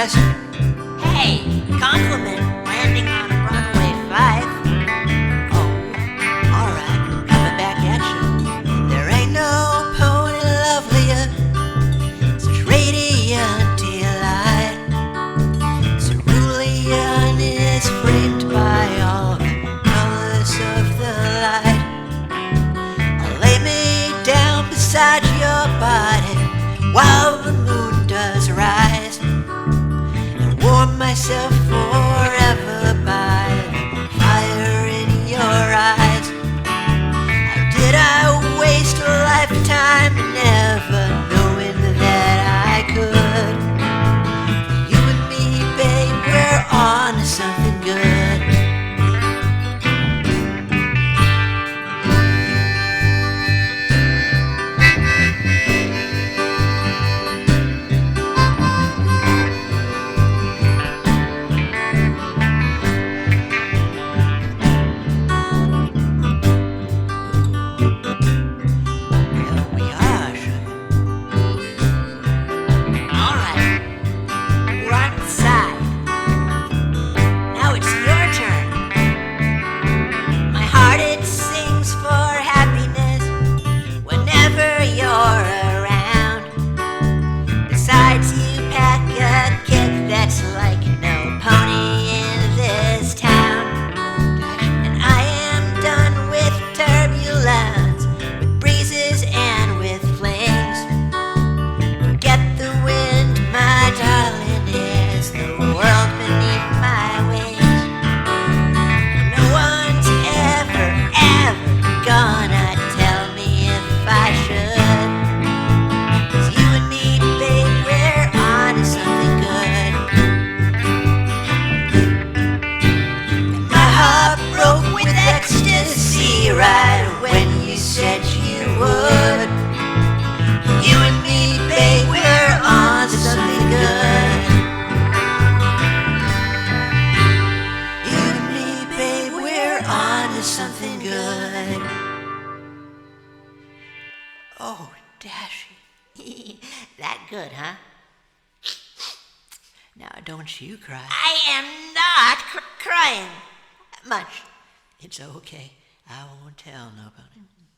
fast. Hey, compliment landing on a runway 5. Oh, alright, coming back at you. There ain't no pony lovelier, such radiant delight. Cerulean is framed by all the colors of the light. I'll lay me down beside your body while the moon does rise, and warm myself forever by the fire in your eyes. How did I waste a lifetime never knowing that I could? You and me, babe, we're on to something good. Alright, we're on the side. Now it's your turn. My heart, it sings for happiness whenever you're around. Besides, you pack a kick that's like no pony in this town. And I am done with turbulence, with breezes and with flings. Get the wind, my darling, is the world beneath my wings. No one's ever, ever gonna tell me if I should. 'Cause you and me, babe, we're on to something good. And my heart broke with ecstasy right when you said you would. You and me, babe, we're on to something good. You and me, babe, we're on to something good. Oh, Dashie. That good, huh? Now don't you cry. I am not crying. Much. It's okay. I won't tell nobody.